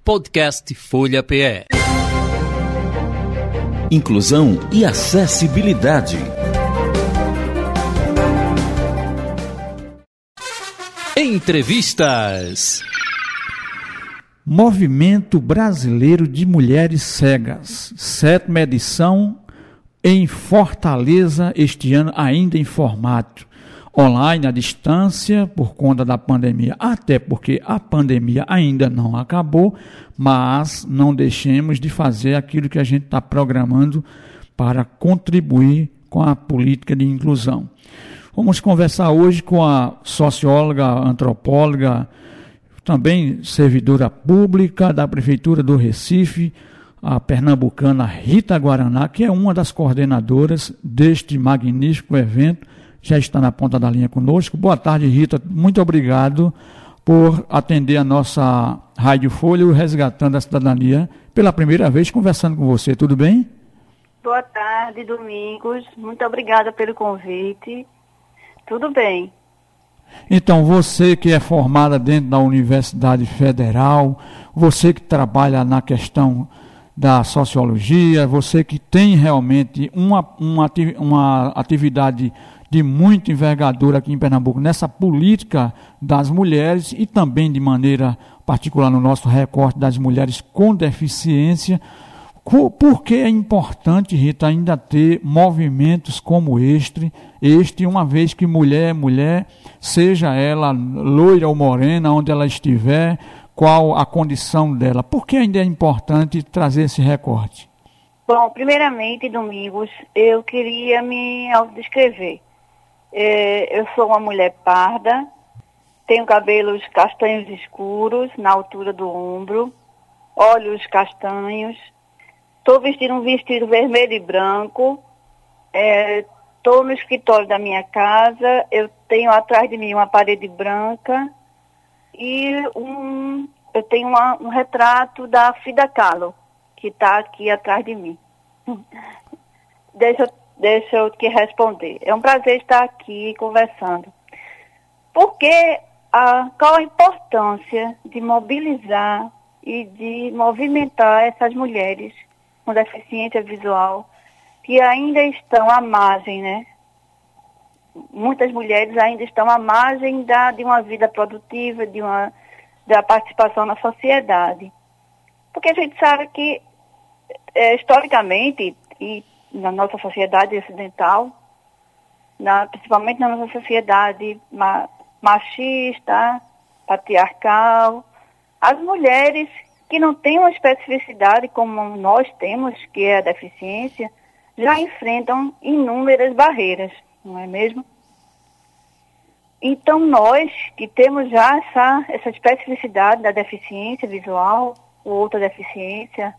Podcast Folha PE. Inclusão e acessibilidade. Entrevistas. Movimento Brasileiro de Mulheres Cegas, 7ª edição em Fortaleza, este ano ainda em formato online, à distância, por conta da pandemia, até porque a pandemia ainda não acabou, mas não deixemos de fazer aquilo que a gente está programando para contribuir com a política de inclusão. Vamos conversar hoje com a socióloga, antropóloga, também servidora pública da Prefeitura do Recife, a pernambucana Rita Guaraná, que é uma das coordenadoras deste magnífico evento, já está na ponta da linha conosco. Boa tarde, Rita. Muito obrigado por atender a nossa Rádio Folha, o Resgatando a Cidadania, pela primeira vez conversando com você. Tudo bem? Boa tarde, Domingos. Muito obrigada pelo convite. Tudo bem. Então, você que é formada dentro da Universidade Federal, você que trabalha na questão da sociologia, você que tem realmente uma atividade de muita envergadura aqui em Pernambuco, nessa política das mulheres e também de maneira particular no nosso recorte das mulheres com deficiência. Por que é importante, Rita, ainda ter movimentos como este, uma vez que mulher é mulher, seja ela loira ou morena, onde ela estiver, qual a condição dela? Por que ainda é importante trazer esse recorte? Bom, primeiramente, Domingos, eu queria me autodescrever. Eu sou uma mulher parda, tenho cabelos castanhos escuros na altura do ombro, olhos castanhos, estou vestindo um vestido vermelho e branco, estou no escritório da minha casa, eu tenho atrás de mim uma parede branca e eu tenho um retrato da Frida Kahlo, que está aqui atrás de mim. Deixa eu te responder. É um prazer estar aqui conversando. Qual a importância de mobilizar e de movimentar essas mulheres com deficiência visual que ainda estão à margem, né? Muitas mulheres ainda estão à margem de uma vida produtiva, da participação na sociedade. Porque a gente sabe que, historicamente, e na nossa sociedade ocidental, principalmente na nossa sociedade machista, patriarcal, as mulheres que não têm uma especificidade como nós temos, que é a deficiência, já enfrentam inúmeras barreiras, não é mesmo? Então nós que temos já essa especificidade da deficiência visual, ou outra deficiência,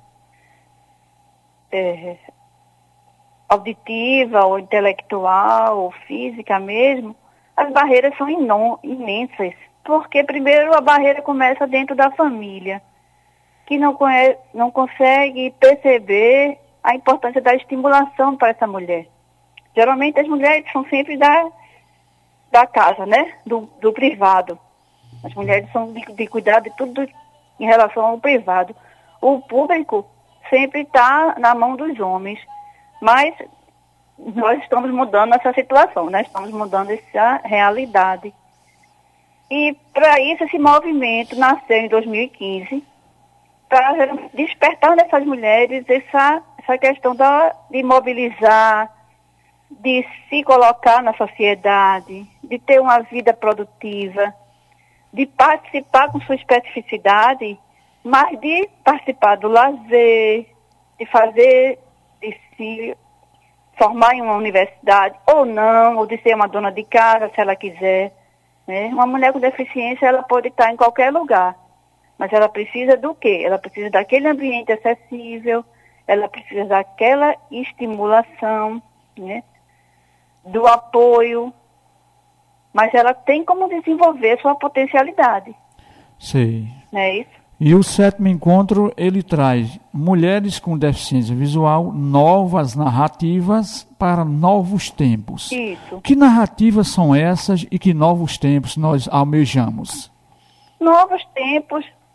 auditiva, ou intelectual, ou física mesmo, as barreiras são imensas. Porque, primeiro, a barreira começa dentro da família, que não consegue perceber a importância da estimulação para essa mulher. Geralmente, as mulheres são sempre da casa, né? Do privado. As mulheres são de cuidar de tudo em relação ao privado. O público sempre está na mão dos homens. Mas nós estamos mudando essa situação, né? Estamos mudando essa realidade. E para isso esse movimento nasceu em 2015, para despertar nessas mulheres essa questão de mobilizar, de se colocar na sociedade, de ter uma vida produtiva, de participar com sua especificidade, mas de participar do lazer, de se formar em uma universidade ou não, ou de ser uma dona de casa, se ela quiser. Né? Uma mulher com deficiência, ela pode estar em qualquer lugar, mas ela precisa do quê? Ela precisa daquele ambiente acessível, ela precisa daquela estimulação, né? Do apoio, mas ela tem como desenvolver sua potencialidade. Sei. Não é isso? E o 7º encontro, ele traz mulheres com deficiência visual, novas narrativas para novos tempos. Isso. Que narrativas são essas e que novos tempos nós almejamos? Novos tempos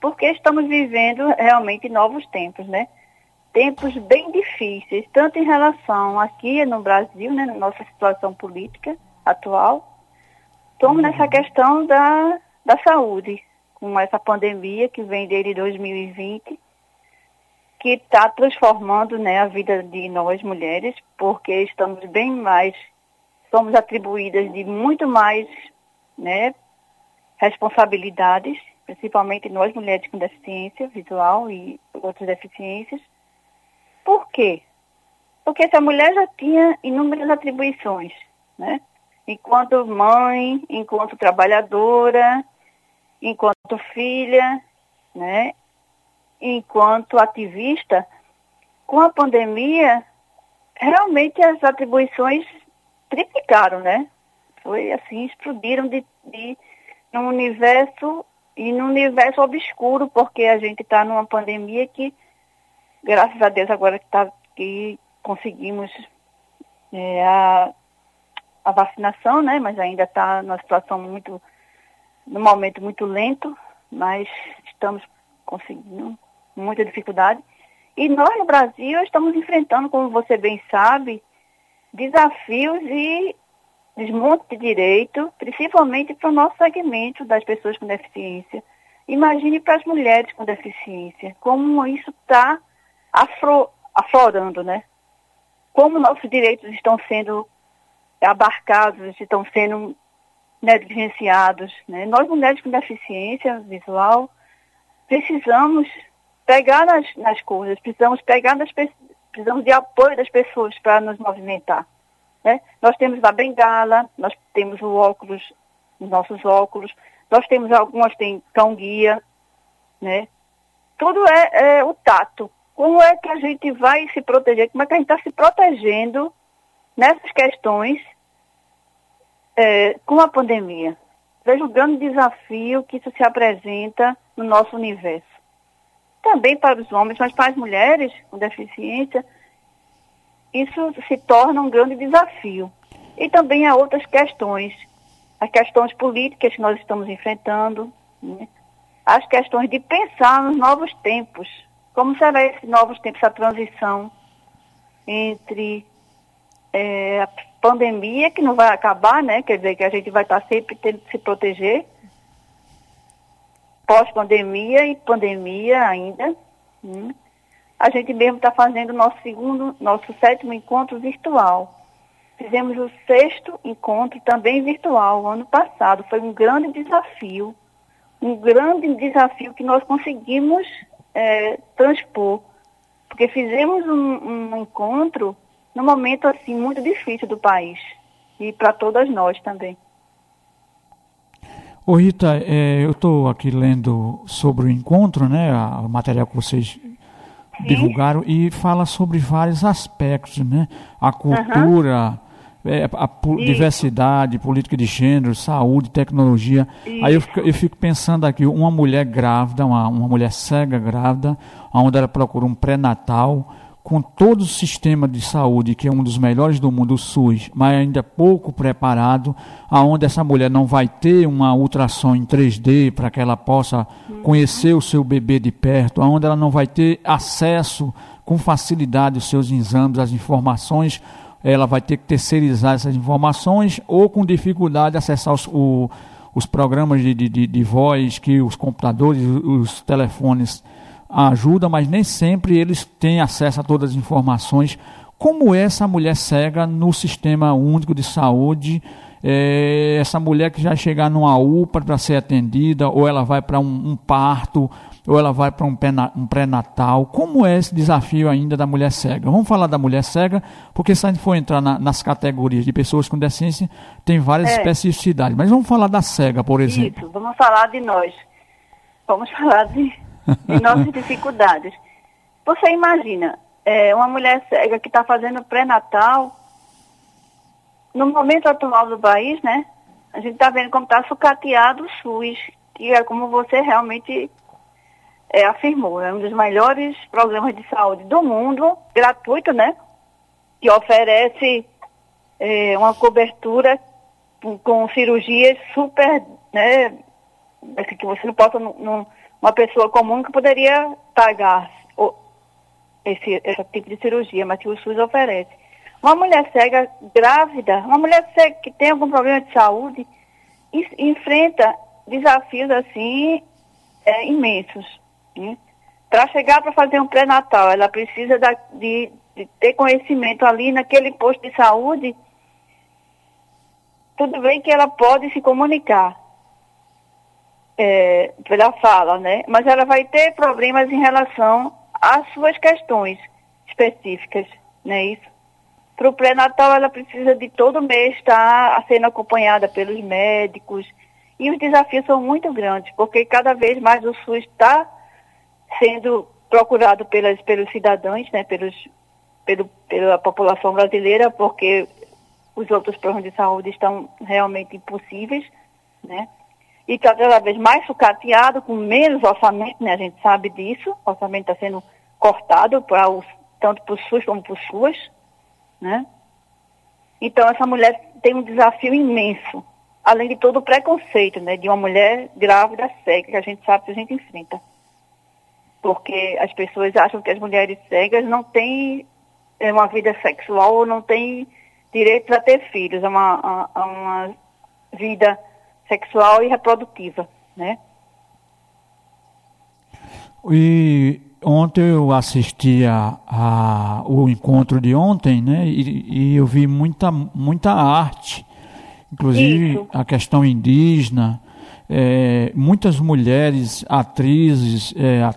porque estamos vivendo realmente novos tempos, né? Tempos bem difíceis, tanto em relação aqui no Brasil, né, na nossa situação política atual, como nessa questão da saúde, com essa pandemia que vem desde 2020, que está transformando, né, a vida de nós mulheres, porque estamos bem mais, somos atribuídas de muito mais, né, responsabilidades, principalmente nós mulheres com deficiência visual e outras deficiências. Por quê? Porque essa mulher já tinha inúmeras atribuições, né? Enquanto mãe, enquanto trabalhadora, enquanto filha, né? Enquanto ativista. Com a pandemia, realmente as atribuições triplicaram, né? Foi assim, explodiram num universo obscuro, porque a gente está numa pandemia que, graças a Deus, agora que conseguimos a vacinação, né? Mas ainda está numa situação num momento muito lento, mas estamos conseguindo muita dificuldade. E nós, no Brasil, estamos enfrentando, como você bem sabe, desafios e desmonte de direito, principalmente para o nosso segmento das pessoas com deficiência. Imagine para as mulheres com deficiência, como isso está aflorando, né? Como nossos direitos estão sendo abarcados, estão sendo negligenciados, né? Nós, mulheres com deficiência visual, precisamos pegar nas coisas, precisamos de apoio das pessoas para nos movimentar, né? Nós temos a bengala, nós temos o óculos, os nossos óculos, nós temos algumas têm cão-guia, né? Tudo é o tato. Como é que a gente vai se proteger? Como é que a gente está se protegendo nessas questões com a pandemia? Vejo um grande desafio que isso se apresenta no nosso universo. Também para os homens, mas para as mulheres com deficiência, isso se torna um grande desafio. E também há outras questões, as questões políticas que nós estamos enfrentando, né? As questões de pensar nos novos tempos. Como será esses novos tempos, essa transição entre a pandemia, que não vai acabar, né? Quer dizer, que a gente vai estar sempre tendo que se proteger, pós-pandemia e pandemia ainda. A gente mesmo está fazendo nosso 7º encontro virtual. Fizemos o 6º encontro também virtual, ano passado. Foi um grande desafio que nós conseguimos transpor, porque fizemos um encontro num momento assim muito difícil do país e para todas nós também. Ô Rita, eu estou aqui lendo sobre o encontro, né, o material que vocês divulgaram, e fala sobre vários aspectos, né, a cultura, diversidade, política de gênero, saúde, tecnologia. Isso. Aí eu fico pensando aqui, uma mulher grávida, uma mulher cega grávida, onde ela procura um pré-natal, com todo o sistema de saúde, que é um dos melhores do mundo, o SUS, mas ainda pouco preparado, aonde essa mulher não vai ter uma ultrassom em 3D para que ela possa conhecer o seu bebê de perto, aonde ela não vai ter acesso com facilidade aos seus exames, às informações, ela vai ter que terceirizar essas informações ou com dificuldade acessar os programas de voz que os computadores, os telefones ajudam, mas nem sempre eles têm acesso a todas as informações. Como é essa mulher cega no Sistema Único de Saúde? Essa mulher que já chegar numa UPA para ser atendida, ou ela vai para um parto, ou ela vai para um pré-natal. Como é esse desafio ainda da mulher cega? Vamos falar da mulher cega, porque se a gente for entrar nas categorias de pessoas com deficiência, tem várias especificidades. Mas vamos falar da cega, por exemplo. Isso, vamos falar de nós. Vamos falar de nossas dificuldades. Você imagina, uma mulher cega que está fazendo pré-natal, no momento atual do país, né? A gente está vendo como está sucateado o SUS, que é como você realmente afirmou, é um dos melhores programas de saúde do mundo, gratuito, né? Que oferece uma cobertura com cirurgias super, né? Que você não possa, uma pessoa comum que poderia pagar esse tipo de cirurgia, mas que o SUS oferece. Uma mulher cega grávida, uma mulher cega que tem algum problema de saúde, enfrenta desafios assim imensos. Né? Para chegar para fazer um pré-natal, ela precisa de ter conhecimento ali naquele posto de saúde. Tudo bem que ela pode se comunicar pela fala, né? Mas ela vai ter problemas em relação às suas questões específicas, não é isso? Para o pré-natal, ela precisa de todo mês estar sendo acompanhada pelos médicos, e os desafios são muito grandes, porque cada vez mais o SUS está sendo procurado pelos cidadãos, né, pela população brasileira, porque os outros planos de saúde estão realmente impossíveis, né? E está cada vez mais sucateado, com menos orçamento, né? A gente sabe disso, o orçamento está sendo cortado tanto para o SUS como para o SUAS, né? Então essa mulher tem um desafio imenso, além de todo o preconceito, né, de uma mulher grávida cega, que a gente sabe que a gente enfrenta. Porque as pessoas acham que as mulheres cegas não têm uma vida sexual ou não têm direito a ter filhos, a uma vida sexual e reprodutiva, né? E ontem eu assisti o encontro de ontem, né? E eu vi muita arte, inclusive Isso. A questão indígena, muitas mulheres, atrizes,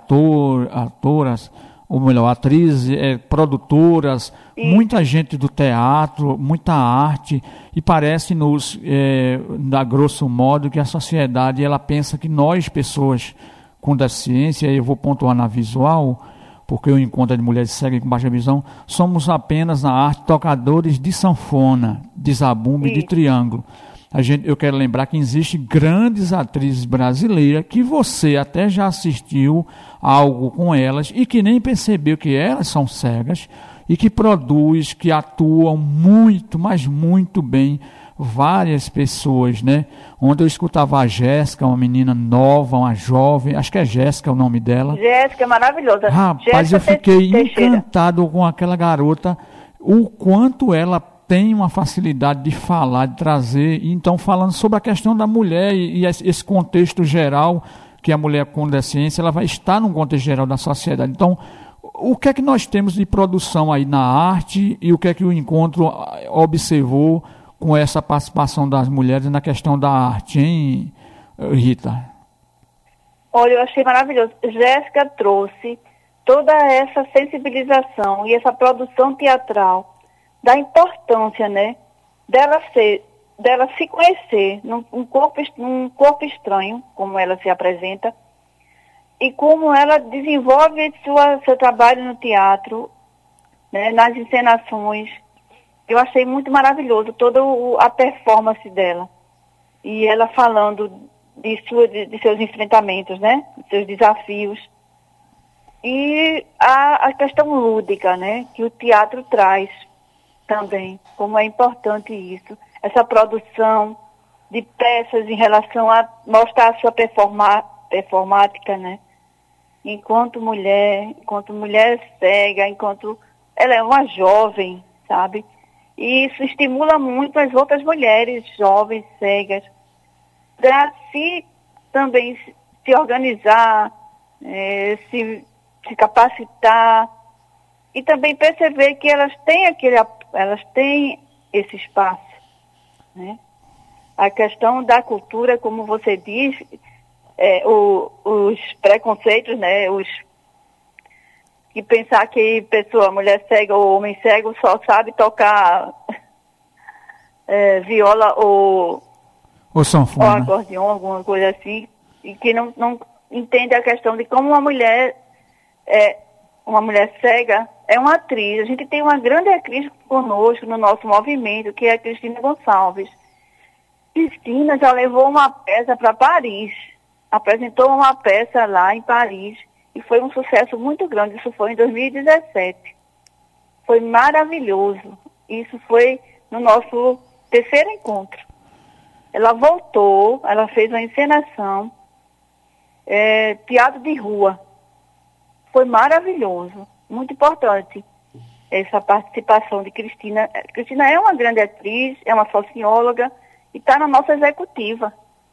atoras, ou melhor, atrizes, produtoras, Isso. muita gente do teatro, muita arte, e parece-nos, a grosso modo, que a sociedade ela pensa que nós, pessoas com deficiência, eu vou pontuar na visual, porque eu encontro de mulheres cegas com baixa visão, somos apenas na arte tocadores de sanfona, de zabumba e de triângulo. Eu quero lembrar que existem grandes atrizes brasileiras que você até já assistiu algo com elas e que nem percebeu que elas são cegas e que produz, que atuam muito, mas muito bem várias pessoas, né? Ontem eu escutava a Jéssica, uma menina nova, uma jovem, acho que é Jéssica o nome dela. Jéssica, maravilhosa. Rapaz, Jéssica eu fiquei Teixeira. encantado com aquela garota, o quanto ela tem uma facilidade de falar, de trazer, então falando sobre a questão da mulher e esse contexto geral, que a mulher com deficiência, ela vai estar num contexto geral da sociedade. Então, o que é que nós temos de produção aí na arte e o que é que o encontro observou com essa participação das mulheres na questão da arte, hein, Rita? Olha, eu achei maravilhoso. Jéssica trouxe toda essa sensibilização e essa produção teatral da importância, né, dela se conhecer num corpo estranho, como ela se apresenta, e como ela desenvolve seu trabalho no teatro, né, nas encenações. Eu achei muito maravilhoso toda a performance dela. E ela falando de seus enfrentamentos, né, de seus desafios. E a questão lúdica, né, que o teatro traz também, como é importante isso. Essa produção de peças em relação a mostrar a sua performática, né? Enquanto mulher cega, enquanto ela é uma jovem, sabe? E isso estimula muito as outras mulheres jovens, cegas, para também se organizar, se capacitar e também perceber que elas têm esse espaço, né? A questão da cultura, como você diz, os preconceitos, né? Que pensar que mulher cega ou homem cego só sabe tocar viola ou sanfona, ou acordeon, alguma coisa assim, e que não entende a questão de como uma mulher cega é uma atriz. A gente tem uma grande atriz conosco no nosso movimento, que é a Cristina Gonçalves. Cristina já levou uma peça para Paris, apresentou uma peça lá em Paris, e foi um sucesso muito grande. Isso foi em 2017. Foi maravilhoso. Isso foi no nosso terceiro encontro. Ela voltou, ela fez uma encenação, teatro de rua. Foi maravilhoso, muito importante essa participação de Cristina. Cristina é uma grande atriz, é uma socióloga e está na nossa executiva.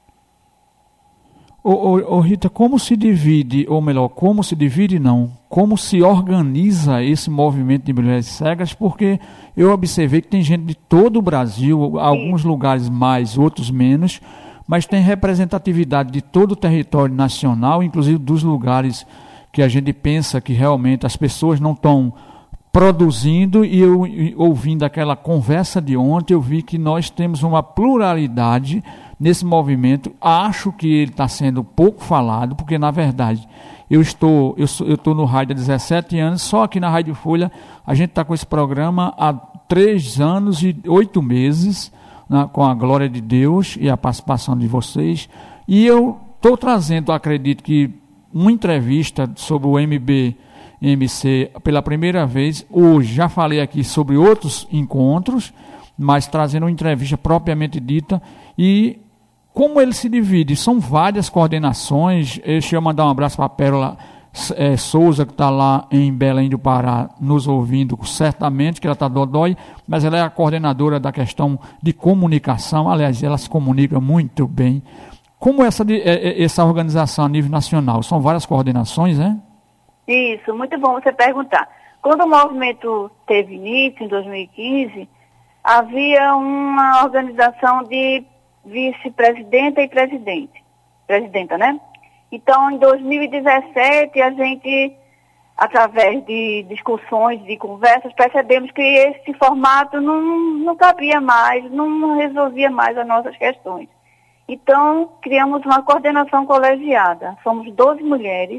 Rita, como se divide, ou melhor, como se organiza esse movimento de mulheres cegas? Porque eu observei que tem gente de todo o Brasil, alguns lugares mais, outros menos, mas tem representatividade de todo o território nacional, inclusive dos lugares que a gente pensa que realmente as pessoas não estão produzindo, e eu, ouvindo aquela conversa de ontem, eu vi que nós temos uma pluralidade nesse movimento. Acho que ele está sendo pouco falado, porque na verdade eu estou no rádio há 17 anos, só aqui na Rádio Folha a gente está com esse programa há 3 anos e 8 meses, né, com a glória de Deus e a participação de vocês, e eu estou trazendo, acredito que, uma entrevista sobre o MBMC pela primeira vez. Hoje já falei aqui sobre outros encontros, mas trazendo uma entrevista propriamente dita. E como ele se divide? São várias coordenações. Deixa eu mandar um abraço para a Pérola Souza, que está lá em Belém do Pará, nos ouvindo, certamente, que ela está dodói, mas ela é a coordenadora da questão de comunicação. Aliás, ela se comunica muito bem. Como essa organização a nível nacional? São várias coordenações, né? Isso, muito bom você perguntar. Quando o movimento teve início, em 2015, havia uma organização de vice-presidenta e presidenta, né? Então, em 2017, a gente, através de discussões, de conversas, percebemos que esse formato não cabia mais, não resolvia mais as nossas questões. Então, criamos uma coordenação colegiada. Somos 12 mulheres.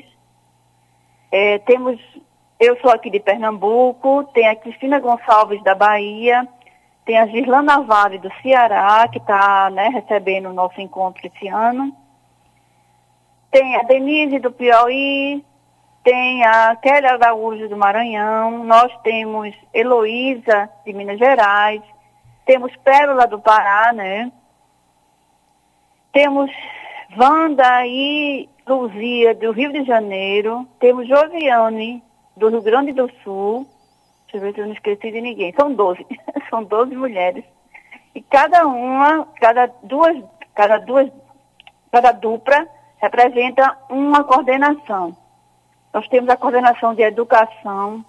Eu sou aqui de Pernambuco, tem a Cristina Gonçalves da Bahia, tem a Gislana Vale do Ceará, que está, né, recebendo o nosso encontro esse ano. Tem a Denise do Piauí, tem a Kelly Araújo do Maranhão, nós temos Heloísa de Minas Gerais, temos Pérola do Pará, né? Temos Wanda e Luzia do Rio de Janeiro, temos Josiane do Rio Grande do Sul. Deixa eu ver se eu não esqueci de ninguém. São 12. São 12 mulheres. E cada dupla representa uma coordenação. Nós temos a coordenação de educação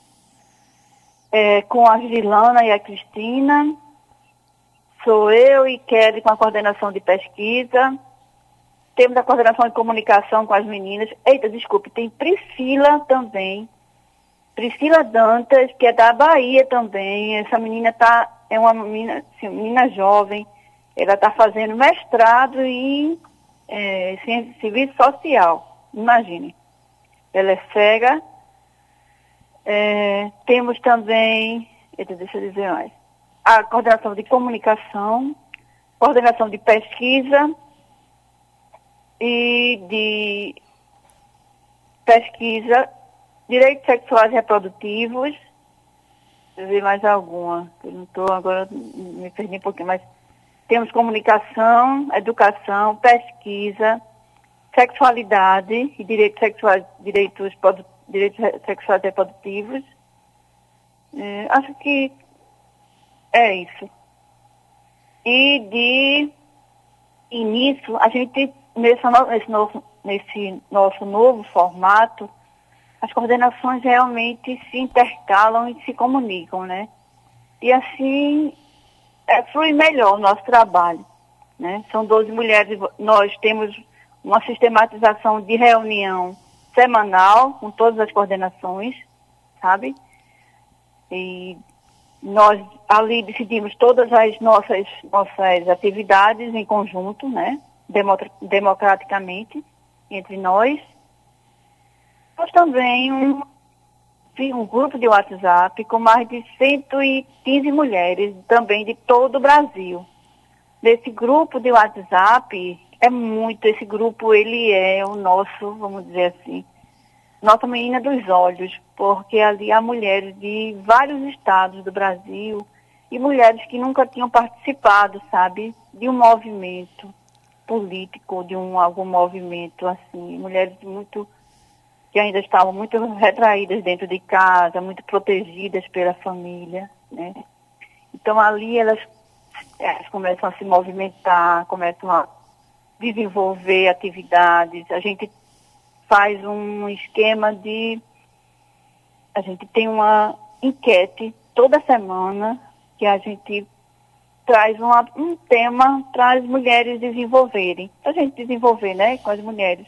com a Gilana e a Cristina. Sou eu e Kelly com a coordenação de pesquisa. Temos a coordenação de comunicação com as meninas. Eita, desculpe, tem Priscila também. Priscila Dantas, que é da Bahia também. Essa menina é uma menina jovem. Ela está fazendo mestrado em serviço social. Imagine. Ela é cega. Temos também, deixa eu dizer mais, a coordenação de comunicação, coordenação de pesquisa e de pesquisa, direitos sexuais e reprodutivos. Deixa eu ver mais alguma, eu não estou agora, me perdi um pouquinho, mas temos comunicação, educação, pesquisa, sexualidade e direitos sexuais e reprodutivos. Acho que é isso. E de início, a gente, nesse nosso novo formato, as coordenações realmente se intercalam e se comunicam, né? E assim, flui melhor o nosso trabalho, né? São 12 mulheres, nós temos uma sistematização de reunião semanal com todas as coordenações, sabe? E nós ali decidimos todas as nossas atividades em conjunto, né? Democraticamente, entre nós. Nós também um grupo de WhatsApp com mais de 115 mulheres, também de todo o Brasil. Desse grupo de WhatsApp, esse grupo ele é o nosso, vamos dizer assim, nossa menina dos olhos, porque ali há mulheres de vários estados do Brasil e mulheres que nunca tinham participado, sabe, de um movimento. político de algum movimento, assim, mulheres que ainda estavam muito retraídas dentro de casa, muito protegidas pela família, né? Então ali elas começam a se movimentar, começam a desenvolver atividades. A gente faz um esquema a gente tem uma enquete toda semana que a gente traz um tema para as mulheres desenvolverem, para a gente desenvolver, né, com as mulheres.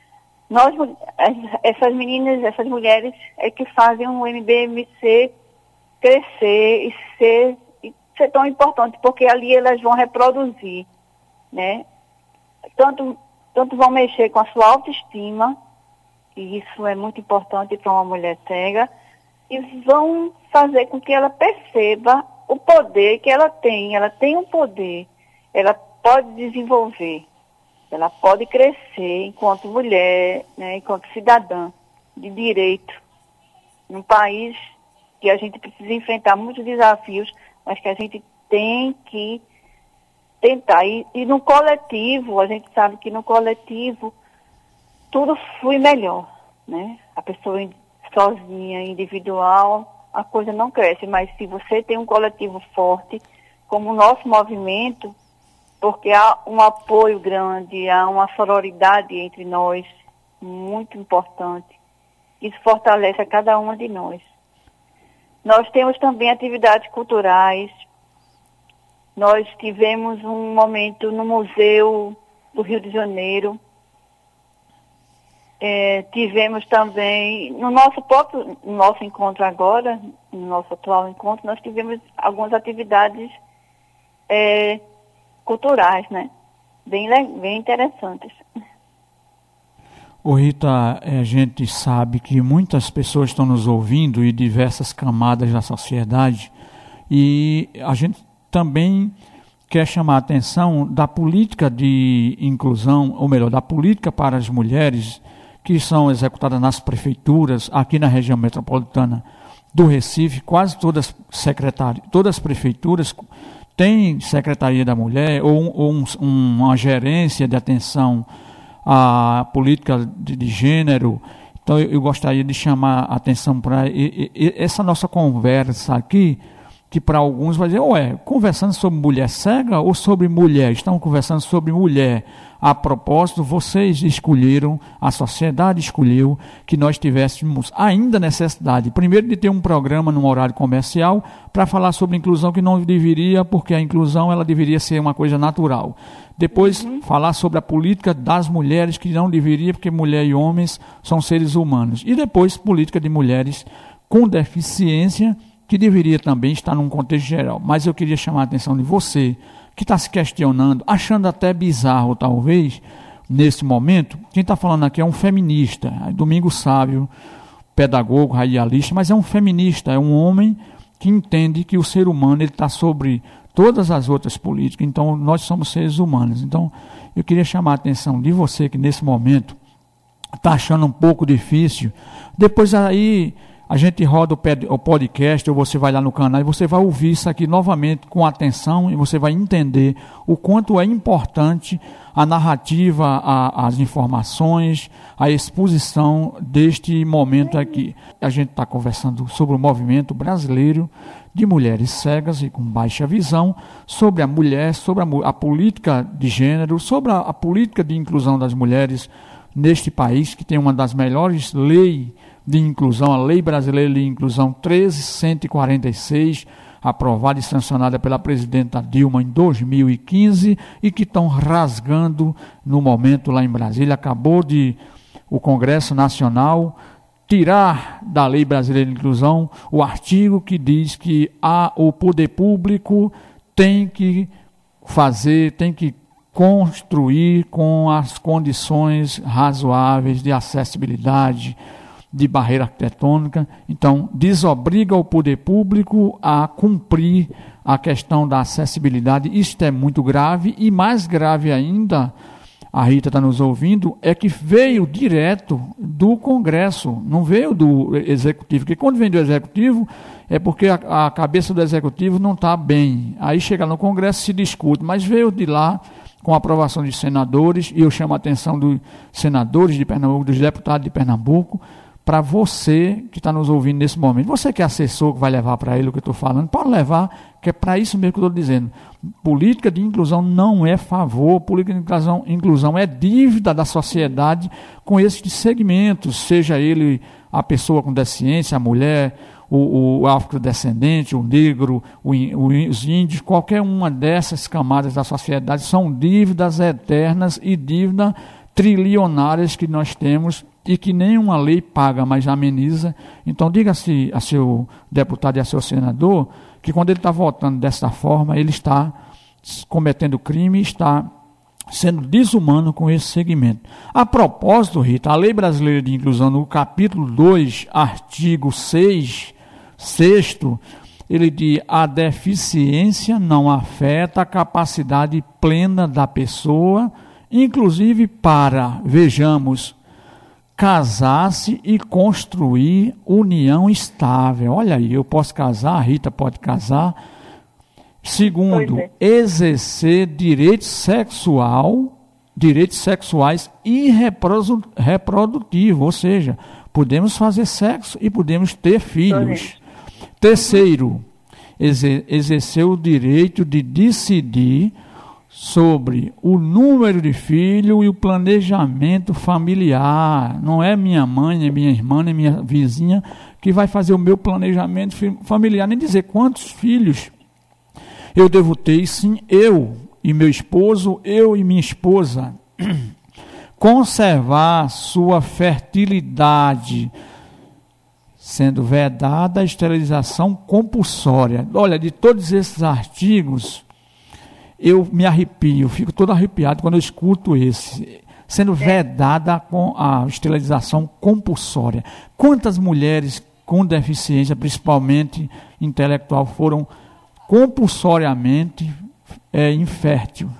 Essas meninas, essas mulheres é que fazem o MBMC crescer e ser tão importante, porque ali elas vão reproduzir, né? Tanto vão mexer com a sua autoestima, e isso é muito importante para uma mulher cega, e vão fazer com que ela perceba o poder que ela tem. Ela tem um poder, ela pode desenvolver, ela pode crescer enquanto mulher, né, enquanto cidadã de direito, num país que a gente precisa enfrentar muitos desafios, mas que a gente tem que tentar. E no coletivo, a gente sabe que no coletivo tudo flui melhor, né? A pessoa sozinha, individual, a coisa não cresce, mas se você tem um coletivo forte, como o nosso movimento, porque há um apoio grande, há uma sororidade entre nós, muito importante, isso fortalece a cada uma de nós. Nós temos também atividades culturais. Nós tivemos um momento no Museu do Rio de Janeiro. Tivemos também, no nosso encontro agora, no nosso atual encontro, nós tivemos algumas atividades culturais, né? Bem interessantes. Ô Rita, a gente sabe que muitas pessoas estão nos ouvindo e diversas camadas da sociedade, e a gente também quer chamar a atenção da política de inclusão, ou melhor, da política para as mulheres que são executadas nas prefeituras, aqui na região metropolitana do Recife. Quase todas as prefeituras têm Secretaria da Mulher ou uma gerência de atenção à política de gênero. Então eu gostaria de chamar a atenção para essa nossa conversa aqui, que para alguns vai dizer, conversando sobre mulher cega ou sobre mulher? Estamos conversando sobre mulher. A propósito, vocês escolheram, a sociedade escolheu que nós tivéssemos ainda necessidade, primeiro, de ter um programa num horário comercial para falar sobre inclusão, que não deveria, porque a inclusão ela deveria ser uma coisa natural. Depois, falar sobre a política das mulheres, que não deveria, porque mulher e homens são seres humanos. E depois, política de mulheres com deficiência, que deveria também estar num contexto geral. Mas eu queria chamar a atenção de você, que está se questionando, achando até bizarro, talvez, nesse momento. Quem está falando aqui é um feminista, Domingos Sábio, pedagogo, radialista, mas é um feminista, é um homem que entende que o ser humano está sobre todas as outras políticas. Então, nós somos seres humanos. Então, eu queria chamar a atenção de você, que nesse momento está achando um pouco difícil. Depois aí a gente roda o podcast, ou você vai lá no canal e você vai ouvir isso aqui novamente com atenção, e você vai entender o quanto é importante a narrativa, as informações, a exposição deste momento aqui. A gente está conversando sobre o movimento brasileiro de mulheres cegas e com baixa visão, sobre a mulher, sobre a política de gênero, sobre a política de inclusão das mulheres neste país, que tem uma das melhores leis de inclusão, a Lei Brasileira de Inclusão 13.146, aprovada e sancionada pela presidenta Dilma em 2015, e que estão rasgando no momento lá em Brasília. Acabou o Congresso Nacional tirar da Lei Brasileira de Inclusão o artigo que diz que o poder público tem que construir com as condições razoáveis de acessibilidade, de barreira arquitetônica. Então, desobriga o poder público a cumprir a questão da acessibilidade. Isso é muito grave, e mais grave ainda, a Rita está nos ouvindo, é que veio direto do Congresso, não veio do Executivo, porque quando vem do Executivo é porque a cabeça do Executivo não está bem, aí chega no Congresso e se discute, mas veio de lá com a aprovação de senadores, e eu chamo a atenção dos senadores de Pernambuco, dos deputados de Pernambuco, para você que está nos ouvindo nesse momento. Você que é assessor, que vai levar para ele o que eu estou falando, pode levar, que é para isso mesmo que eu estou dizendo. Política de inclusão não é favor, política de inclusão é dívida da sociedade com esses segmentos, seja ele a pessoa com deficiência, a mulher, o afrodescendente, o negro, os índios, qualquer uma dessas camadas da sociedade são dívidas eternas e dívidas trilionárias que nós temos e que nenhuma lei paga, mas ameniza. Então diga-se a seu deputado e a seu senador que quando ele está votando dessa forma, ele está cometendo crime, está sendo desumano com esse segmento. A propósito, Rita, a Lei Brasileira de Inclusão, no capítulo 2, artigo 6, ele diz: a deficiência não afeta a capacidade plena da pessoa, inclusive para, vejamos, casar-se e construir união estável. Olha aí, eu posso casar, a Rita pode casar. Segundo, exercer direitos sexuais e reprodutivos, ou seja, podemos fazer sexo e podemos ter filhos. Terceiro, exercer o direito de decidir sobre o número de filhos e o planejamento familiar. Não é minha mãe, nem minha irmã, nem minha vizinha que vai fazer o meu planejamento familiar, nem dizer quantos filhos eu devo ter, sim, eu e meu esposo, eu e minha esposa. Conservar sua fertilidade, sendo vedada a esterilização compulsória. Olha, de todos esses artigos, eu me arrepio, fico todo arrepiado quando eu escuto esse, sendo vedada com a esterilização compulsória. Quantas mulheres com deficiência, principalmente intelectual, foram compulsoriamente infértil?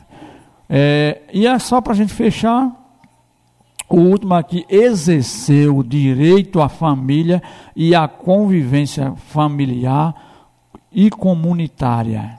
E é só para a gente fechar, o último aqui: exercer o direito à família e à convivência familiar e comunitária.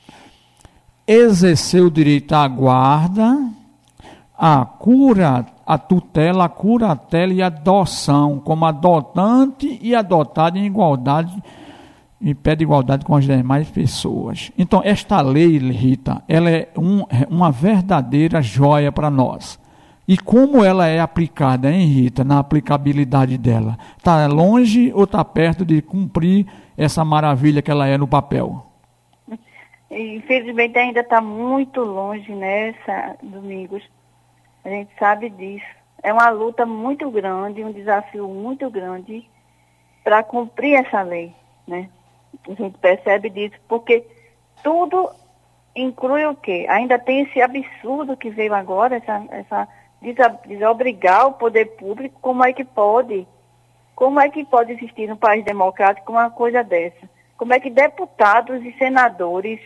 Exercer o direito à guarda, à cura, à tutela, à curatela e adoção, como adotante e adotado em igualdade, em pé de igualdade com as demais pessoas. Então, esta lei, Rita, ela é uma verdadeira joia para nós. E como ela é aplicada, hein, Rita, na aplicabilidade dela? Está longe ou está perto de cumprir essa maravilha que ela é no papel? Infelizmente ainda está muito longe, né, Domingos? A gente sabe disso. É uma luta muito grande, um desafio muito grande para cumprir essa lei, né? A gente percebe disso, porque tudo inclui o quê? Ainda tem esse absurdo que veio agora, essa desobrigar o poder público. Como é que pode existir num país democrático uma coisa dessa? Como é que deputados e senadores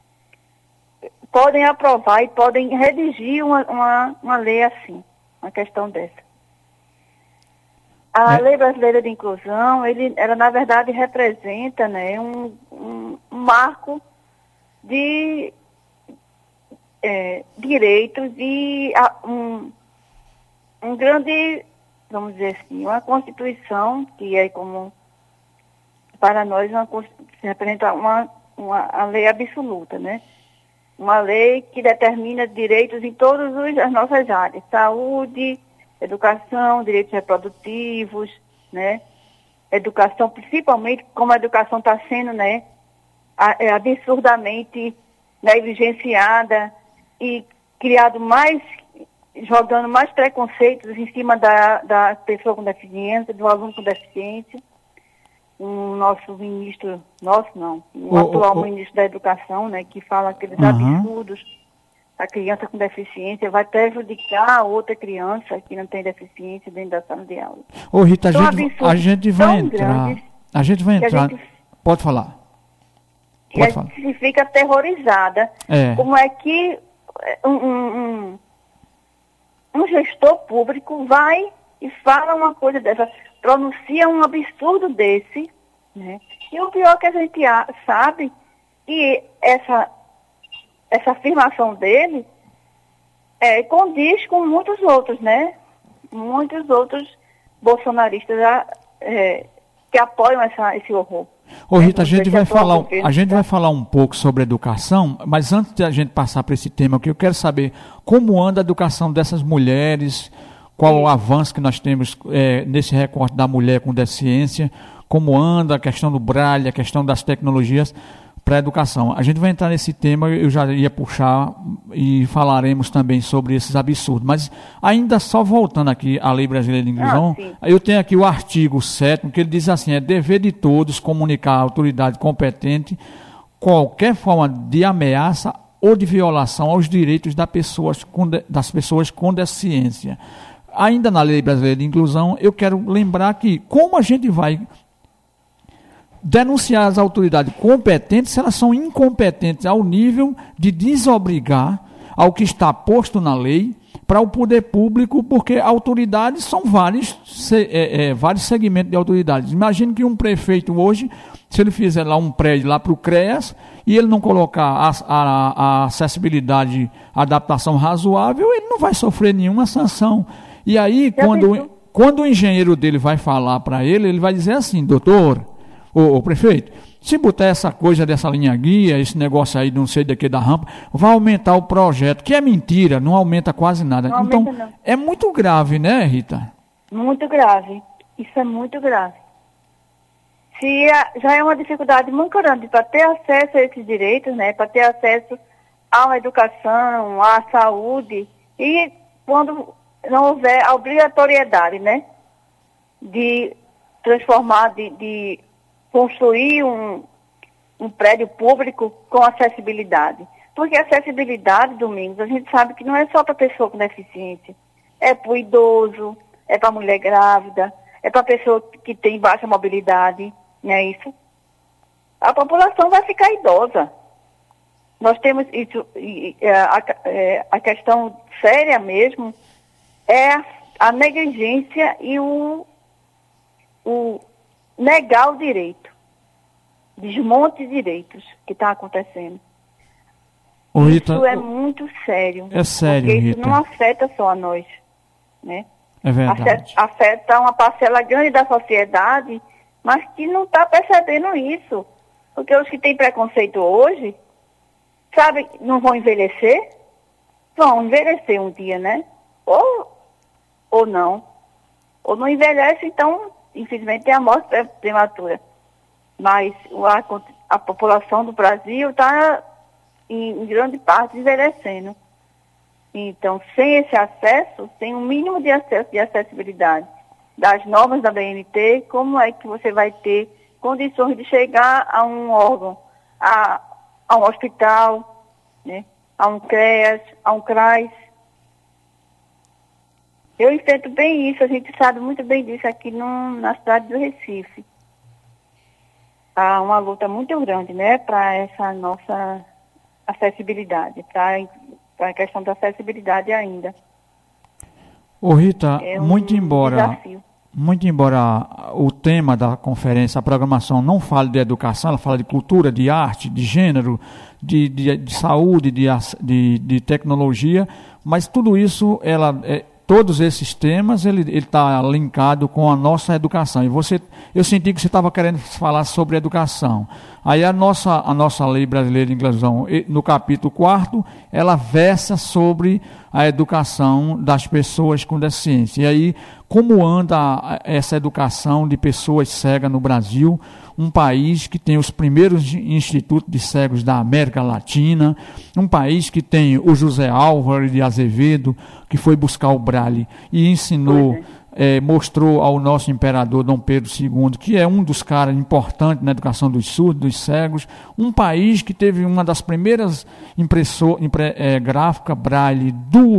podem aprovar e podem redigir uma lei assim, uma questão dessa? A Lei Brasileira de Inclusão, ela na verdade representa, né, um marco de direitos e um grande, vamos dizer assim, uma Constituição que é como, para nós, representa uma lei absoluta, né? Uma lei que determina direitos em todas as nossas áreas: saúde, educação, direitos reprodutivos, né? Educação, principalmente como a educação está sendo, né, absurdamente negligenciada e jogando mais preconceitos em cima da pessoa com deficiência, do aluno com deficiência. O nosso ministro, o atual ministro da Educação, né, que fala aqueles absurdos: a criança com deficiência vai prejudicar a outra criança que não tem deficiência dentro da sala de aula. Ô, Rita, a gente vai entrar. Pode falar. E a gente fica aterrorizada. Como é que um gestor público vai e fala uma coisa dessa, pronuncia um absurdo desse, né? E o pior é que a gente sabe que essa afirmação dele condiz com muitos outros, né? Muitos outros bolsonaristas que apoiam esse horror. Ô Rita, a gente vai falar um pouco sobre educação, mas antes de a gente passar para esse tema, eu quero saber como anda a educação dessas mulheres, qual o avanço que nós temos nesse recorte da mulher com deficiência, como anda a questão do Braille, a questão das tecnologias para a educação. A gente vai entrar nesse tema, eu já ia puxar e falaremos também sobre esses absurdos. Mas ainda só voltando aqui à Lei Brasileira de Inclusão, eu tenho aqui o artigo 7º, que ele diz assim, é dever de todos comunicar à autoridade competente qualquer forma de ameaça ou de violação aos direitos das pessoas com deficiência. Ainda na Lei Brasileira de Inclusão, eu quero lembrar que como a gente vai denunciar as autoridades competentes se elas são incompetentes ao nível de desobrigar ao que está posto na lei para o poder público, porque autoridades são vários segmentos de autoridades. Imagine que um prefeito hoje, se ele fizer lá um prédio lá para o CREAS e ele não colocar a acessibilidade, a adaptação razoável, ele não vai sofrer nenhuma sanção. E aí, quando o engenheiro dele vai falar para ele vai dizer assim, doutor, o prefeito, se botar essa coisa dessa linha guia, esse negócio aí, não sei daqui da rampa, vai aumentar o projeto, que é mentira, não aumenta quase nada. Então, é muito grave, né, Rita? Muito grave. Isso é muito grave. Já é uma dificuldade muito grande para ter acesso a esses direitos, né, para ter acesso a uma educação, à saúde, e quando não houver a obrigatoriedade, né, de transformar, de construir um prédio público com acessibilidade. Porque acessibilidade, Domingos, a gente sabe que não é só para pessoa com deficiência. É para o idoso, é para a mulher grávida, é para a pessoa que tem baixa mobilidade, não é isso? A população vai ficar idosa. Nós temos isso, a questão séria mesmo é a negligência e o negar o direito, desmonte de direitos que está acontecendo. Rita, isso é muito sério. É sério, porque Rita. Isso não afeta só a nós, né? É verdade. Afeta uma parcela grande da sociedade, mas que não está percebendo isso. Porque os que têm preconceito hoje, sabe, não vão envelhecer? Vão envelhecer um dia, né? Ou não. Ou não envelhece, então infelizmente tem a morte prematura. Mas a população do Brasil está, em grande parte, envelhecendo. Então, sem esse acesso, sem um mínimo de acesso de acessibilidade das normas da BNT, como é que você vai ter condições de chegar a um órgão, a um hospital, né, a um CREAS, a um CRAS? Eu enfrento bem isso, a gente sabe muito bem disso aqui na cidade do Recife. Há uma luta muito grande, né, para essa nossa acessibilidade, para a questão da acessibilidade ainda. Ô Rita, muito desafio. embora o tema da conferência, a programação não fale de educação, ela fala de cultura, de arte, de gênero, de saúde, de tecnologia, mas tudo isso, todos esses temas, ele está linkado com a nossa educação. E eu senti que você estava querendo falar sobre educação. Aí a nossa Lei Brasileira de Inclusão, no capítulo 4º, ela versa sobre a educação das pessoas com deficiência. E aí, como anda essa educação de pessoas cegas no Brasil, um país que tem os primeiros institutos de cegos da América Latina, um país que tem o José Álvares de Azevedo, que foi buscar o Braille e ensinou, mostrou ao nosso imperador Dom Pedro II, que é um dos caras importantes na educação dos surdos, dos cegos, um país que teve uma das primeiras gráfica Braille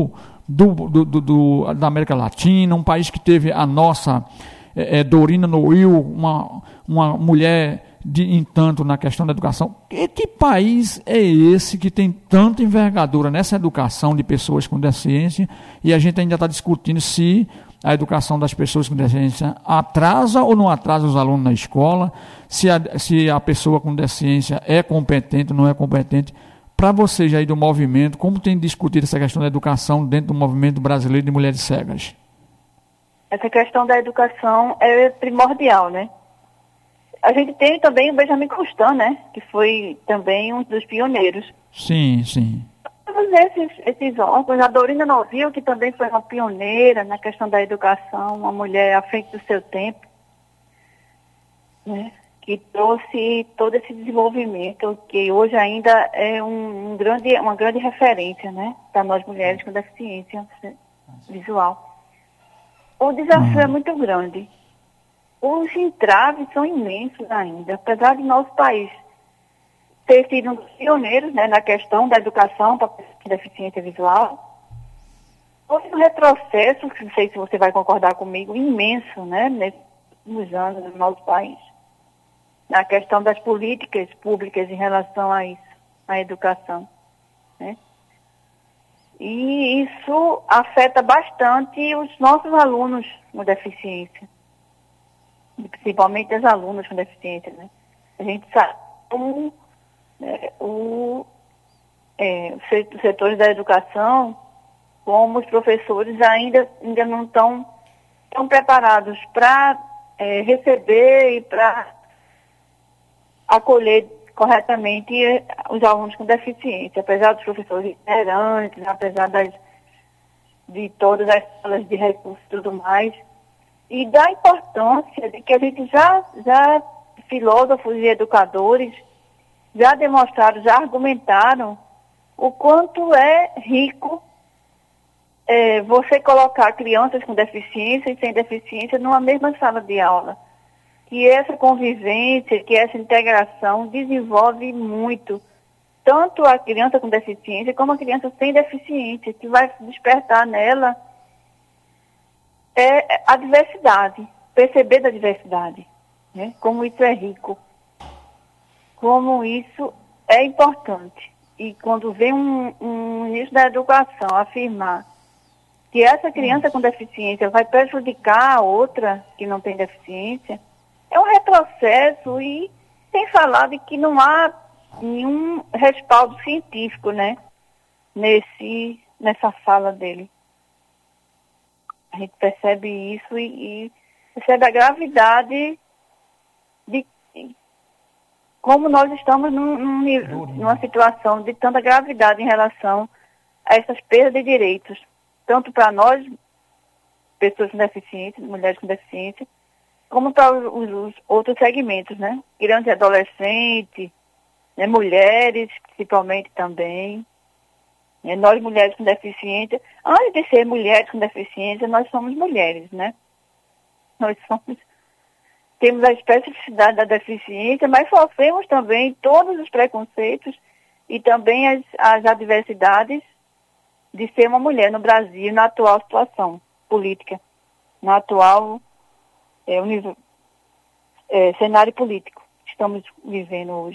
da América Latina, um país que teve a nossa Dorina Noil, uma mulher de entanto na questão da educação. Que país é esse que tem tanta envergadura nessa educação de pessoas com deficiência, e a gente ainda está discutindo se a educação das pessoas com deficiência atrasa ou não atrasa os alunos na escola, se a pessoa com deficiência é competente ou não é competente para vocês aí do movimento, como tem discutido essa questão da educação dentro do movimento brasileiro de mulheres cegas? Essa questão da educação é primordial, né? A gente tem também o Benjamin Constant, né? Que foi também um dos pioneiros. Sim, sim. Todos esses órgãos, a Dorina Novil, que também foi uma pioneira na questão da educação, uma mulher à frente do seu tempo, né? Que trouxe todo esse desenvolvimento, que hoje ainda é uma grande referência, né? Para nós mulheres com deficiência visual. O desafio é muito grande. Os entraves são imensos ainda, apesar de nosso país ter sido um dos pioneiros, né, na questão da educação para pessoas com deficiência visual. Houve um retrocesso, não sei se você vai concordar comigo, imenso, né, nos anos no nosso país, na questão das políticas públicas em relação a isso, à educação, né? E isso afeta bastante os nossos alunos com deficiência, principalmente as alunas com deficiência, né? A gente sabe como os setores da educação, como os professores ainda não estão preparados para receber e para acolher corretamente os alunos com deficiência, apesar dos professores itinerantes, apesar de todas as salas de recursos e tudo mais, e da importância de que a gente já filósofos e educadores já demonstraram, já argumentaram o quanto é rico você colocar crianças com deficiência e sem deficiência numa mesma sala de aula. Que essa convivência, que essa integração desenvolve muito, tanto a criança com deficiência como a criança sem deficiência, que vai despertar nela a diversidade, perceber da diversidade, né? Como isso é rico, como isso é importante. E quando vem um ministro da Educação afirmar que essa criança com deficiência vai prejudicar a outra que não tem deficiência, é um retrocesso, e sem falar de que não há nenhum respaldo científico, né, nessa fala dele. A gente percebe isso e percebe a gravidade de como nós estamos numa situação de tanta gravidade em relação a essas perdas de direitos, tanto para nós, pessoas com deficiência, mulheres com deficiência, como para os outros segmentos, né? Crianças e adolescentes, né? Mulheres, principalmente também. Né? Nós, mulheres com deficiência, antes de ser mulheres com deficiência, nós somos mulheres, né? Temos a especificidade da deficiência, mas sofremos também todos os preconceitos e também as adversidades de ser uma mulher no Brasil, na atual situação política, na atual cenário político que estamos vivendo hoje.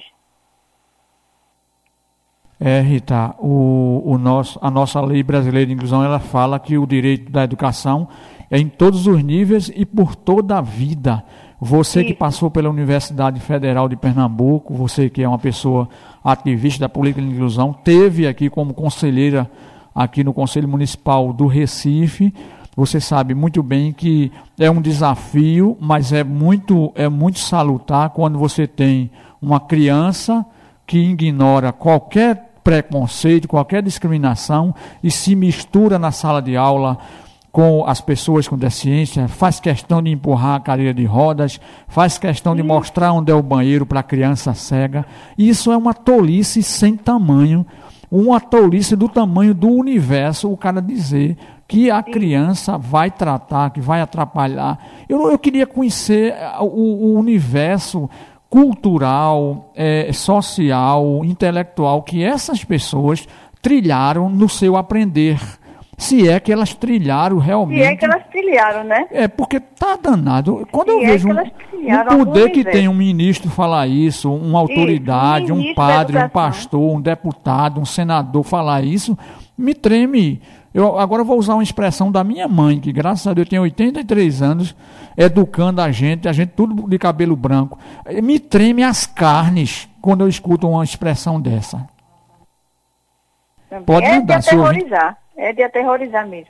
Rita, a nossa lei brasileira de inclusão, ela fala que o direito da educação é em todos os níveis e por toda a vida. Você que passou pela Universidade Federal de Pernambuco, você que é uma pessoa ativista da política de inclusão, teve aqui como conselheira aqui no Conselho Municipal do Recife. Você sabe muito bem que é um desafio, mas é muito salutar quando você tem uma criança que ignora qualquer preconceito, qualquer discriminação e se mistura na sala de aula com as pessoas com deficiência, faz questão de empurrar a cadeira de rodas, faz questão de mostrar onde é o banheiro para a criança cega. Isso é uma tolice sem tamanho, uma tolice do tamanho do universo, o cara dizer que a criança vai tratar, que vai atrapalhar. Eu queria conhecer o universo cultural, social, intelectual que essas pessoas trilharam no seu aprender. Se é que elas trilharam realmente. Se é que elas trilharam, né? Porque tá danado. Quando eu vejo o poder que tem um ministro falar isso, uma autoridade, um padre, um pastor, um deputado, um senador falar isso, me treme. Eu agora vou usar uma expressão da minha mãe, que graças a Deus tem 83 anos, educando a gente tudo de cabelo branco. Me treme as carnes quando eu escuto uma expressão dessa. Pode mandar, é de aterrorizar mesmo.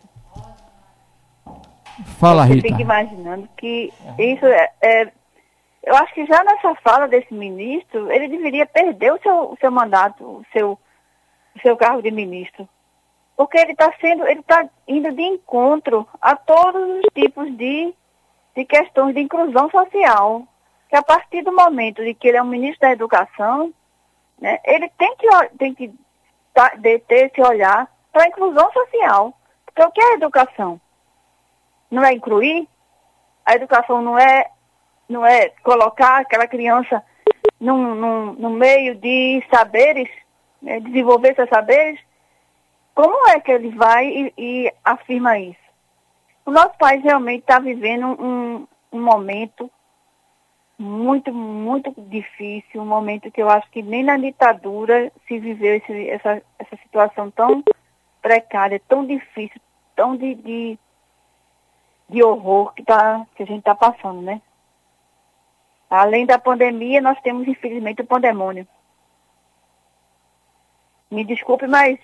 Fala, Você Rita. fica imaginando que isso eu acho que já nessa fala desse ministro, ele deveria perder o seu mandato, o seu cargo de ministro. Porque ele está indo de encontro a todos os tipos de questões de inclusão social. Que a partir do momento de que ele é um ministro da Educação, né, ele tem que ter esse olhar para a inclusão social. Porque o que é a educação? Não é incluir? A educação não é colocar aquela criança no meio de saberes, né, desenvolver seus saberes? Como é que ele vai e afirma isso? O nosso país realmente está vivendo um momento muito, muito difícil, um momento que eu acho que nem na ditadura se viveu essa situação tão precária, tão difícil, tão de horror que a gente está passando, né? Além da pandemia, nós temos, infelizmente, o pandemônio. Me desculpe, mas...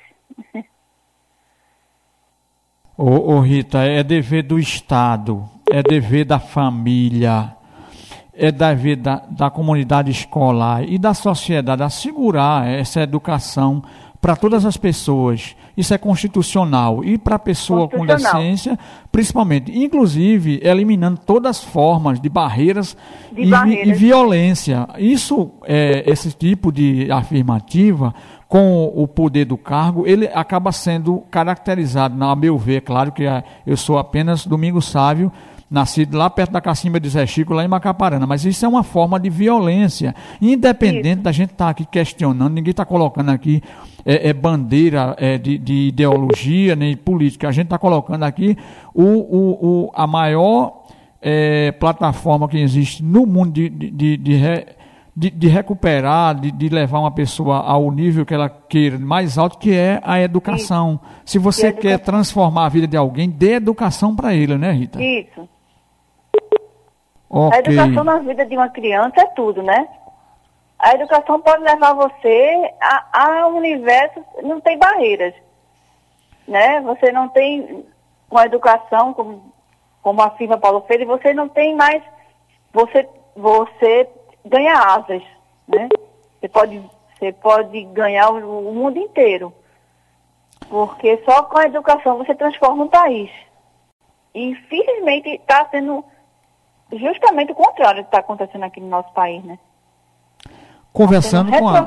Ô Rita, é dever do Estado, é dever da família, é dever da comunidade escolar e da sociedade assegurar essa educação para todas as pessoas. Isso é constitucional. E para a pessoa com deficiência, principalmente. Inclusive, eliminando todas as formas de barreiras e violência. Esse tipo de afirmativa, com o poder do cargo, ele acaba sendo caracterizado, a meu ver, claro que eu sou apenas Domingos Sávio, nascido lá perto da Cacimba de Zé Chico, lá em Macaparana, mas isso é uma forma de violência, independente da gente estar aqui questionando, ninguém está colocando aqui bandeira de ideologia nem política, a gente está colocando aqui a maior plataforma que existe no mundo de recuperar, de levar uma pessoa ao nível que ela queira, mais alto, que é a educação. Isso. Se você quer transformar a vida de alguém, dê educação para ele, né, Rita? Isso. Okay. A educação na vida de uma criança é tudo, né? A educação pode levar você a um universo, não tem barreiras, né? Você não tem, com a educação, como afirma Paulo Freire, você não tem mais, você ganha asas, né? Você pode ganhar o mundo inteiro, porque só com a educação você transforma um país. E infelizmente está sendo justamente o contrário do que está acontecendo aqui no nosso país, né? Conversando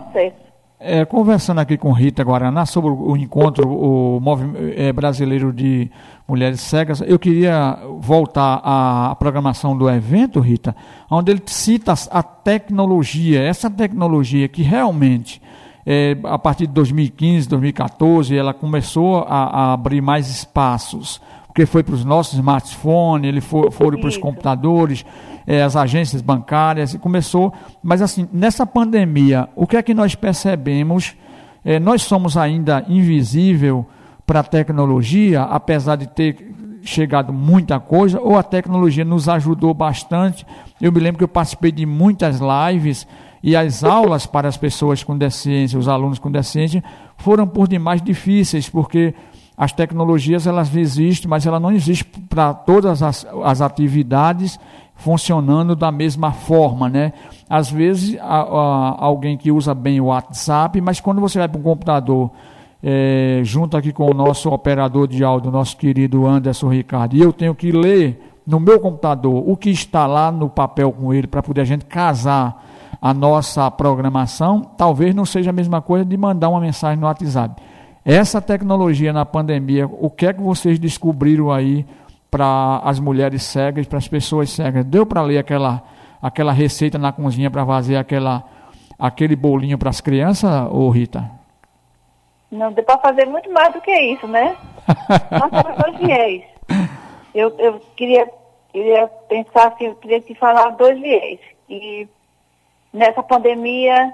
aqui com Rita Guaraná sobre o encontro brasileiro de mulheres cegas, eu queria voltar à programação do evento, Rita, onde ele cita a tecnologia, essa tecnologia que realmente, a partir de 2015, 2014, ela começou a abrir mais espaços, porque foi para os nossos smartphones, foram para os computadores, as agências bancárias, e começou. Mas assim, nessa pandemia, o que é que nós percebemos? Nós somos ainda invisível para a tecnologia, apesar de ter chegado muita coisa, ou a tecnologia nos ajudou bastante. Eu me lembro que eu participei de muitas lives e as aulas para as pessoas com deficiência, os alunos com deficiência, foram por demais difíceis, porque as tecnologias elas existem, mas ela não existe para todas as atividades funcionando da mesma forma, né? Às vezes alguém que usa bem o WhatsApp, mas quando você vai para um computador, junto aqui com o nosso operador de áudio, nosso querido Anderson Ricardo, e eu tenho que ler no meu computador o que está lá no papel com ele para poder a gente casar a nossa programação, talvez não seja a mesma coisa de mandar uma mensagem no WhatsApp. Essa tecnologia na pandemia, o que é que vocês descobriram aí para as mulheres cegas, para as pessoas cegas? Deu para ler aquela receita na cozinha para fazer aquele bolinho para as crianças, ô Rita? Não, deu para fazer muito mais do que isso, né? Nós somos dois viés. Eu queria pensar assim, eu queria te falar dois viés. E nessa pandemia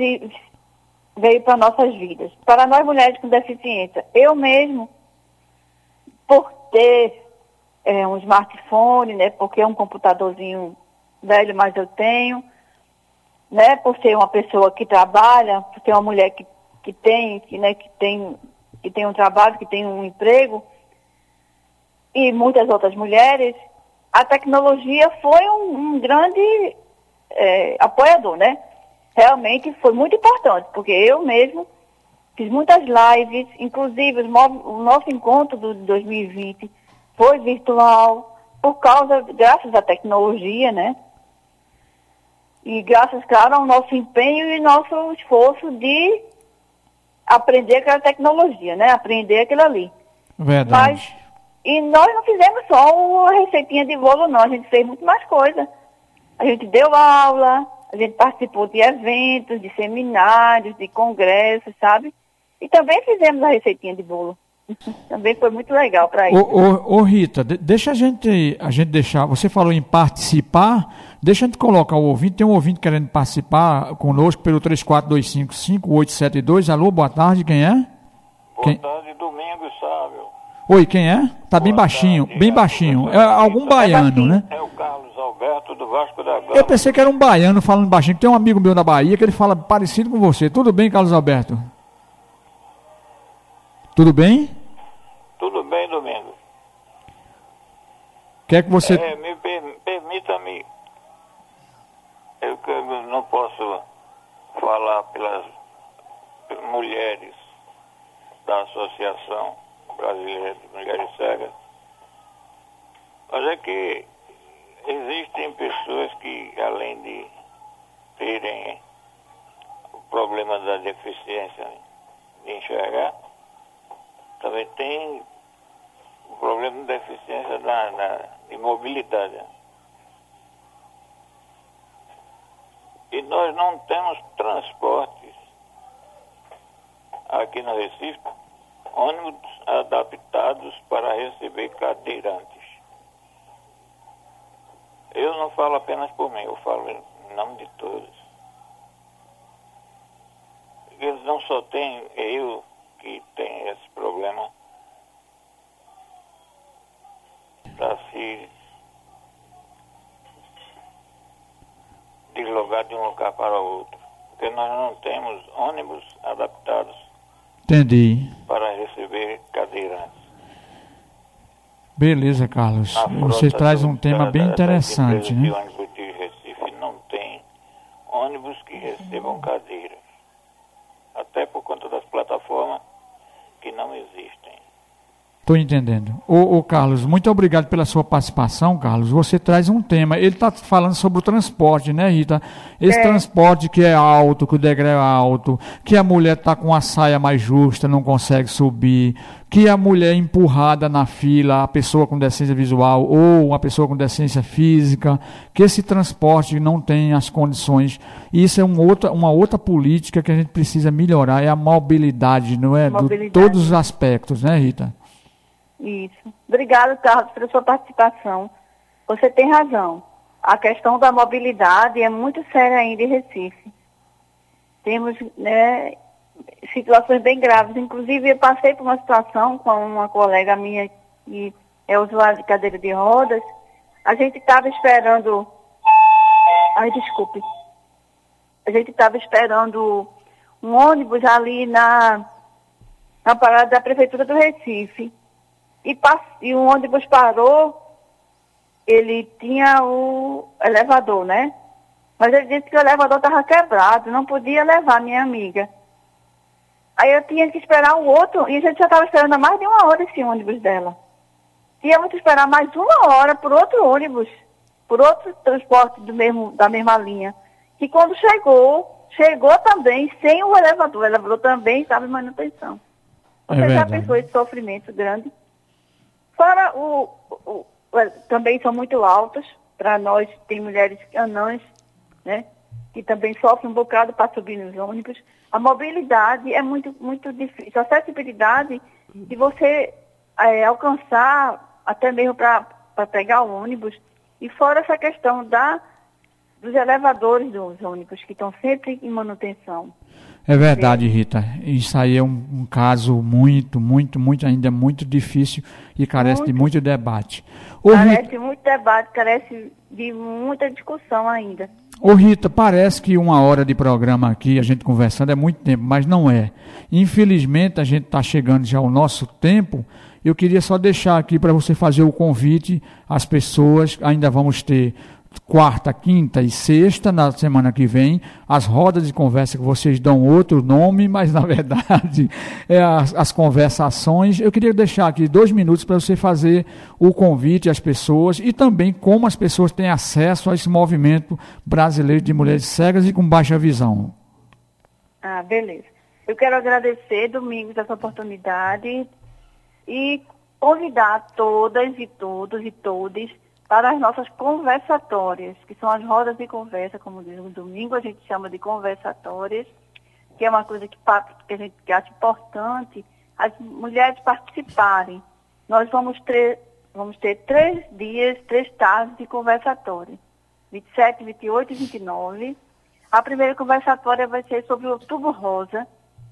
veio para nossas vidas. Para nós mulheres com deficiência, eu mesmo, por ter um smartphone, né, porque é um computadorzinho velho, mas eu tenho, né, por ser uma pessoa que trabalha, por ser uma mulher que tem que têm um trabalho, que têm um emprego, e muitas outras mulheres, a tecnologia foi um grande apoiador, né? Realmente foi muito importante, porque eu mesmo fiz muitas lives, inclusive o nosso encontro do 2020 foi virtual, graças à tecnologia, né? E graças, claro, ao nosso empenho e nosso esforço de aprender aquela tecnologia, né? Aprender aquilo ali. Verdade. E nós não fizemos só a receitinha de bolo, não. A gente fez muito mais coisa. A gente deu aula, a gente participou de eventos, de seminários, de congressos, sabe? E também fizemos a receitinha de bolo. Também foi muito legal para isso. Ô Rita, deixa a gente deixar, você falou em participar, deixa a gente colocar o ouvinte, tem um ouvinte querendo participar conosco pelo 3425-5872. Alô, boa tarde, quem é? Boa tarde, Domingos Sábio. Oi, quem é? Tá bem baixinho, bem baixinho. É algum baiano, né? É o Carlos Alberto do Vasco da Gama. Eu pensei que era um baiano falando baixinho, tem um amigo meu da Bahia que ele fala parecido com você. Tudo bem, Carlos Alberto? Tudo bem? Tudo bem, Domingos. Quer que você... Permita-me, eu não posso falar pelas mulheres da Associação Brasileira de Mulheres Cegas, mas é que existem pessoas que, além de terem o problema da deficiência de enxergar, também tem o problema da deficiência de mobilidade. E nós não temos transportes aqui no Recife, ônibus adaptados para receber cadeirantes. Eu não falo apenas por mim, eu falo em nome de todos. Eles não só têm eu que tem esse problema para se deslocar de um lugar para outro, porque nós não temos ônibus adaptados. Entendi. Para receber cadeirantes. Beleza, Carlos. Você traz um tema bem interessante, né? O ônibus de Recife não tem ônibus que recebam cadeiras, até por conta das plataformas que não existem. Estou entendendo. Ô Carlos, muito obrigado pela sua participação, Carlos. Você traz um tema. Ele está falando sobre o transporte, né, Rita? Esse transporte que é alto, que o degrau é alto, que a mulher está com a saia mais justa, não consegue subir, que a mulher é empurrada na fila, a pessoa com deficiência visual ou uma pessoa com deficiência física, que esse transporte não tem as condições. E isso é uma outra política que a gente precisa melhorar, é a mobilidade, não é? De todos os aspectos, né, Rita? Isso. Obrigada, Carlos, pela sua participação. Você tem razão. A questão da mobilidade é muito séria ainda em Recife. Temos, né, situações bem graves. Inclusive, eu passei por uma situação com uma colega minha que é usuária de cadeira de rodas. A gente estava esperando... Ai, desculpe. A gente estava esperando um ônibus ali na parada da Prefeitura do Recife. E o ônibus parou, ele tinha o elevador, né? Mas ele disse que o elevador estava quebrado, não podia levar minha amiga. Aí eu tinha que esperar o outro, e a gente já estava esperando há mais de 1 hora esse ônibus dela. Tínhamos que esperar mais 1 hora por outro ônibus, por outro transporte da mesma linha. Que quando chegou também sem o elevador também estava em manutenção. Você já pensou esse sofrimento grande? Fora também são muito altos, para nós tem mulheres anãs, né, que também sofrem um bocado para subir nos ônibus. A mobilidade é muito, muito difícil. A acessibilidade de você alcançar até mesmo para pegar o ônibus. E fora essa questão dos elevadores dos ônibus, que estão sempre em manutenção. É verdade, Rita. Isso aí é um caso muito ainda muito difícil e carece de muito debate. Carece de muito debate, carece de muita discussão ainda. Ô Rita, parece que 1 hora de programa aqui, a gente conversando, é muito tempo, mas não é. Infelizmente, a gente está chegando já ao nosso tempo. Eu queria só deixar aqui para você fazer o convite às pessoas. Ainda vamos ter quarta, quinta e sexta, na semana que vem, as rodas de conversa que vocês dão outro nome, mas na verdade é as conversações. Eu queria deixar aqui 2 minutos para você fazer o convite às pessoas e também como as pessoas têm acesso a esse movimento brasileiro de mulheres cegas e com baixa visão. Ah, beleza. Eu quero agradecer, Domingos, essa oportunidade e convidar todas e todos e todes para as nossas conversatórias, que são as rodas de conversa, como diz o Domingo, a gente chama de conversatórias, que é uma coisa que a gente acha importante as mulheres participarem. Nós vamos ter 3 dias, 3 tardes de conversatório, 27, 28 e 29. A primeira conversatória vai ser sobre o Outubro Rosa.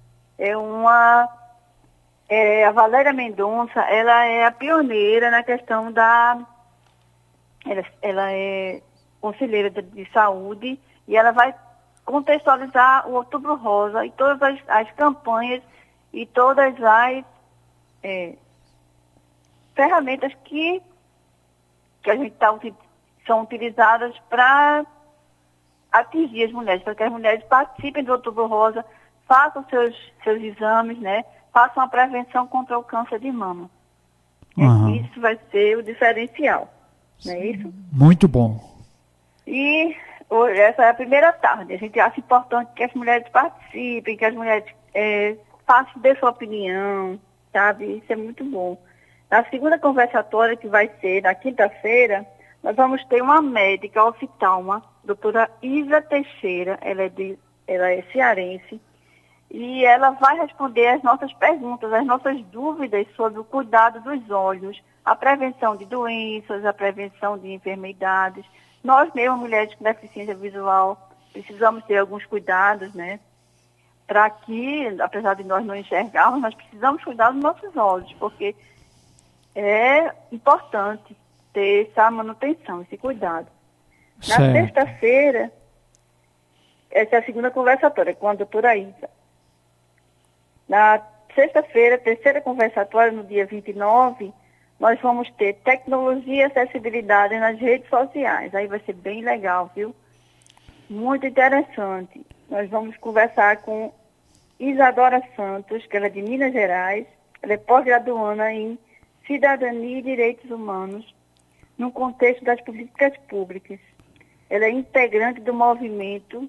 A Valéria Mendonça, ela é a pioneira na questão Ela é conselheira de saúde e ela vai contextualizar o Outubro Rosa e todas as campanhas e todas as ferramentas que a gente são utilizadas para atingir as mulheres, para que as mulheres participem do Outubro Rosa, façam seus exames, né? Façam a prevenção contra o câncer de mama. Uhum. Isso vai ser o diferencial. Não é isso? Muito bom. E essa é a primeira tarde. A gente acha importante que as mulheres participem, que as mulheres dê sua opinião, sabe? Isso é muito bom. Na segunda conversatória, que vai ser na quinta-feira, nós vamos ter uma médica oftalma, doutora Isa Teixeira, ela é cearense, e ela vai responder as nossas perguntas, as nossas dúvidas sobre o cuidado dos olhos, a prevenção de doenças, a prevenção de enfermidades. Nós mesmo, mulheres com deficiência visual, precisamos ter alguns cuidados, né? Para que, apesar de nós não enxergarmos, nós precisamos cuidar dos nossos olhos, porque é importante ter essa manutenção, esse cuidado. Na sexta-feira, essa é a segunda conversatória com a doutora Isa. Na sexta-feira, terceira conversatória, no dia 29, nós vamos ter tecnologia e acessibilidade nas redes sociais. Aí vai ser bem legal, viu? Muito interessante. Nós vamos conversar com Isadora Santos, que ela é de Minas Gerais. Ela é pós-graduanda em Cidadania e Direitos Humanos, no contexto das políticas públicas. Ela é integrante do movimento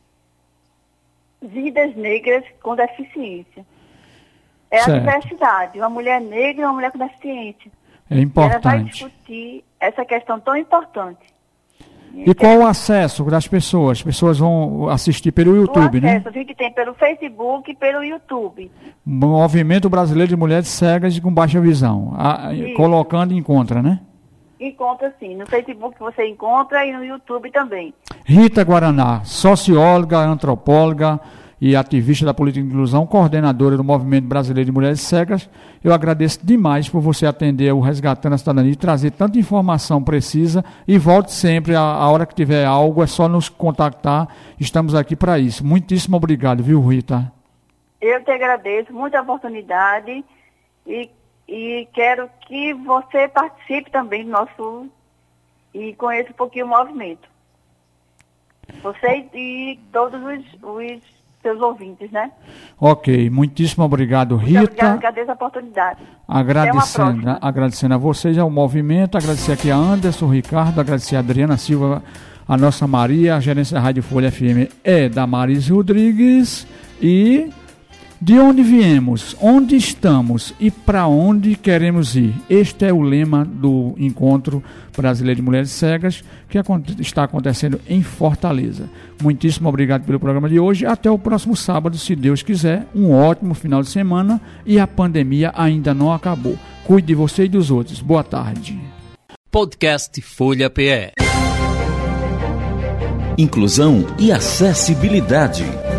Vidas Negras com Deficiência. É a diversidade, uma mulher negra e uma mulher com deficiência. É importante. Ela vai discutir essa questão tão importante. E qual o acesso das pessoas? As pessoas vão assistir pelo YouTube, né? A gente tem pelo Facebook e pelo YouTube. Movimento Brasileiro de Mulheres Cegas e com Baixa Visão. Colocando, encontra, né? Encontra sim. No Facebook você encontra e no YouTube também. Rita Guaraná, socióloga, antropóloga e ativista da política de inclusão, coordenadora do Movimento Brasileiro de Mulheres Cegas. Eu agradeço demais por você atender o Resgatando a Cidadania e trazer tanta informação precisa. E volte sempre, a hora que tiver algo, é só nos contactar. Estamos aqui para isso. Muitíssimo obrigado, viu, Rita? Eu te agradeço, muita oportunidade e quero que você participe também do nosso e conheça um pouquinho o movimento. Você e todos os seus ouvintes, né? Ok, muitíssimo obrigado, Rita. Agradeço a oportunidade. Agradecendo a vocês, ao movimento, agradecer aqui a Anderson, Ricardo, agradecer a Adriana Silva, a nossa Maria, a gerência da Rádio Folha FM é da Marise Rodrigues. E de onde viemos, onde estamos e para onde queremos ir? Este é o lema do Encontro Brasileiro de Mulheres Cegas, que está acontecendo em Fortaleza. Muitíssimo obrigado pelo programa de hoje. Até o próximo sábado, se Deus quiser. Um ótimo final de semana e a pandemia ainda não acabou. Cuide de você e dos outros. Boa tarde. Podcast Folha PE. Inclusão e acessibilidade.